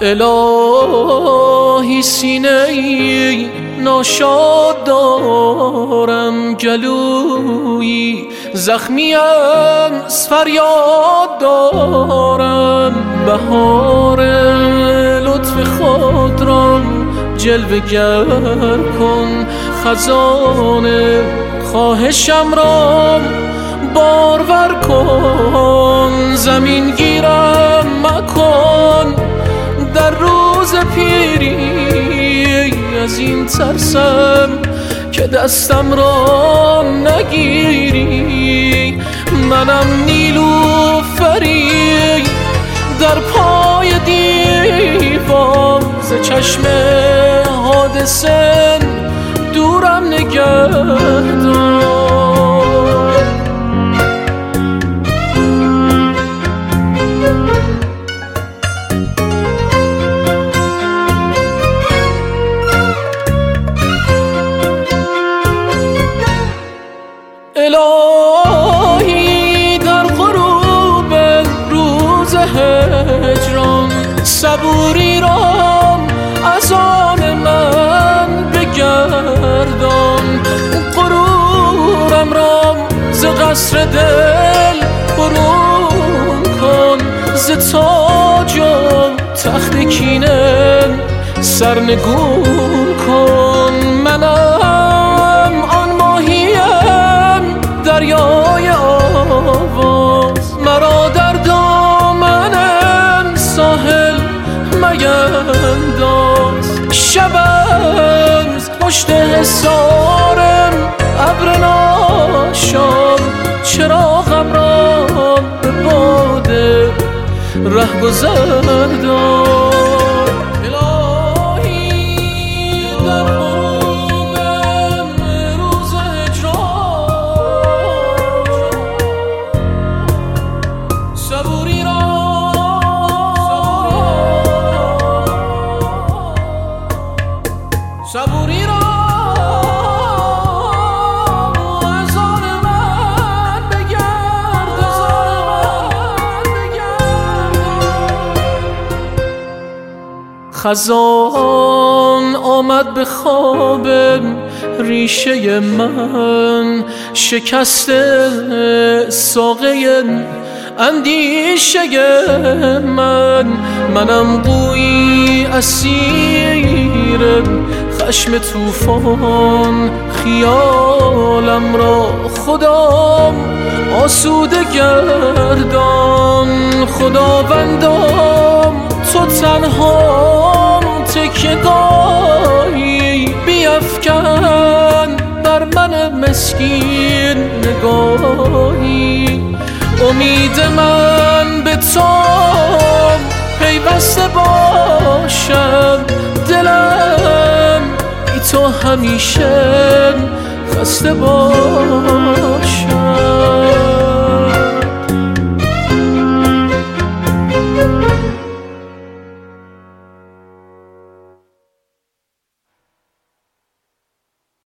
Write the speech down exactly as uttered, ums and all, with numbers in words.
الهی سینه‌ای ناشاد دارم، گلویی زخمی از فریاد دارم. بهار لطف خود را جلوه گر کن، خزان خواهشم را بارور کن. زمین گیرم مکن در روز پیری، از این ترسم که دستم را نگیری. منم نیلوفری در پای دیوار، ز چشم حادثه دورم نگهدار. الهی در غروب روز هجران، صبوری را از آن من بگردان. غرورم را ز قصر دل برون کن، ز تاج و تخت کینه سرنگون کن. منم آن ماهیم دریای آواز، مرا در دامن ساحل مینداز. شبم پشت حصارم ابر ناشام، چراغم را به باده رهگذر دار. صبوری را از آن من بگرد. خزان آمد به خواب ریشه من، شکسته ساقه اندیشه من. منم گویی اسیر خشم توفان، خیالم را خدام آسوده گردان. خداوندام تو تنهام تکیه‌گاهی، بیفکن بر من مسکین نگاهی. امید من به تو پیوسته باشم، دلم بی تو همیشه خسته باشم.